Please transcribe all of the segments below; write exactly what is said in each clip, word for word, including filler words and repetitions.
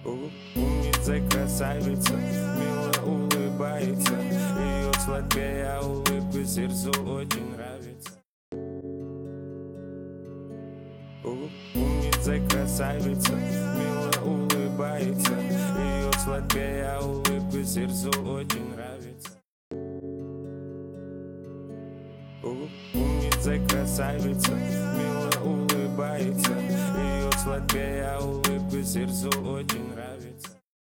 У- Умница, красавица, мило улыбается. Ее сладкая улыбка сердцу очень нравится. У- Умница, красавица, мило улыбается. Ее сладкая улыбка сердцу очень нравится. У- Умница, красавица, мило улыбается. Ее сладкая улыбка сердцу очень нравится.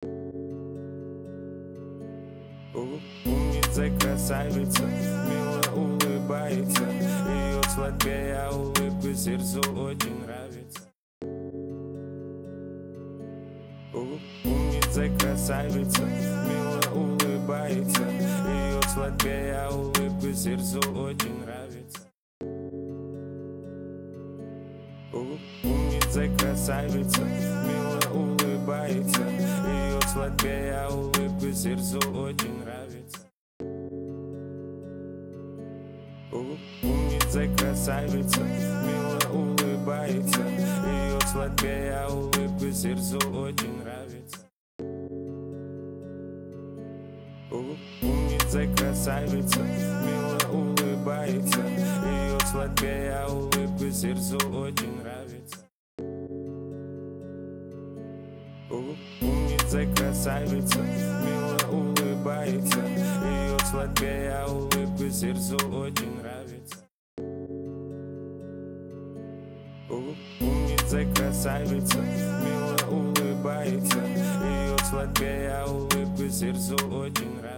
У- Умница, красавица, мило улыбается. Ее сладкая улыбка сердцу очень нравится. У- Умница, красавица, мило улыбается. Ее сладкая улыбка сердцу очень нравится. У- Умница, красавица, мило улыбается. Ее сладкая улыбка сердцу очень нравится. У- Умница, красавица, мило улыбается. Ее сладкая улыбка сердцу очень нравится. У- Умница, красавица, мило улыбается. Ее сладкая улыбка сердцу очень нравится. У- Умница, красавица, мило улыбается. Ее сладкая улыбка сердцу очень нравится. У- Умница, красавица, мило улыбается. Ее сладкая улыбка сердцу очень нравится.